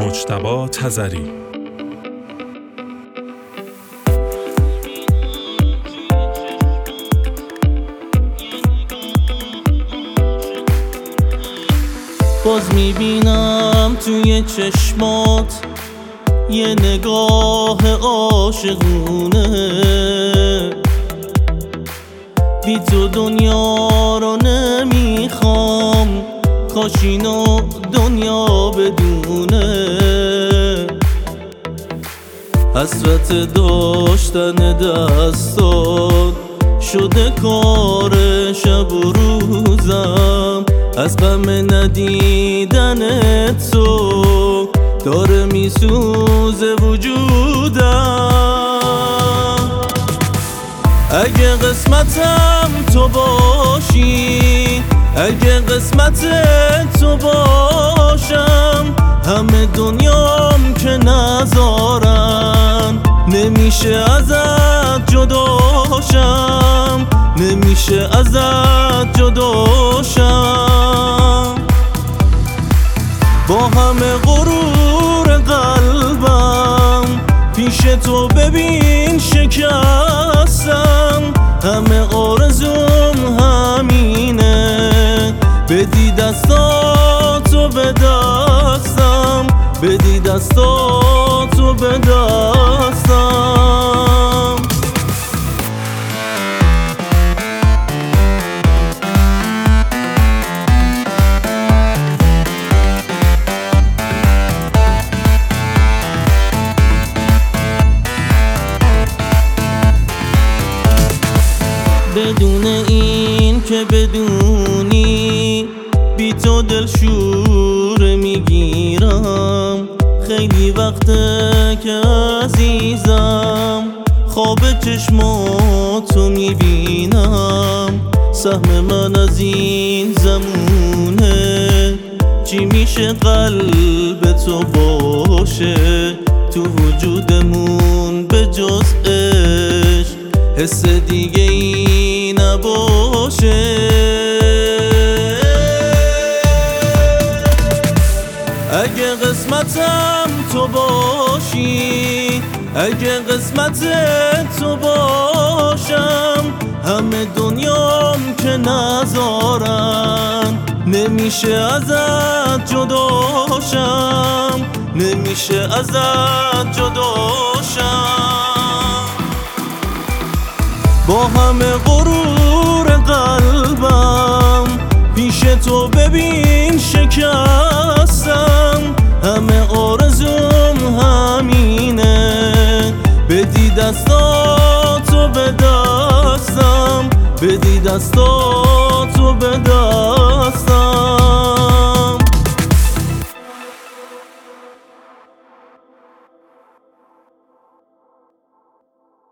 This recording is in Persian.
مجتبی تذری. باز میبینم توی چشمات یه نگاه عاشقونه، بی تو دنیا رو نمیخوام، کاش اینو دنیا بدونه. حسرت داشتن دستات شده کار شب و روزم، از غم ندیدن تو داره میسوزه وجودم. اگه قسمتم تو باشی، اگه قسمت تو باشم، همه دنیام که نذارن نمیشه ازت جداشم، نمیشه ازت جداشم. با همه غرور قلبم پیش تو ببین شکستم، همه آرزوم همینه، بدی دستاتو به دستم، بدی دستاتو به دستم. بدون این که بدونی بی تو دلشوره میگیرم، خیلی وقته که عزیزم خواب چشماتو میبینم. سهم من از این زمونه چی میشه قلب تو باشه، تو وجودمون به جز عشق حس دیگه ای نباشه. اگه قسمتم تو باشی، اگه قسمت تو باشم، همه دنیام که نذارن نمیشه ازت جداشم، نمیشه ازت جداشم. با همه غرور قلبم پیش تو ببین شکستم، همه آرزوم همینه، بدی دستاتو به دستم، بدی دستاتو به دستم.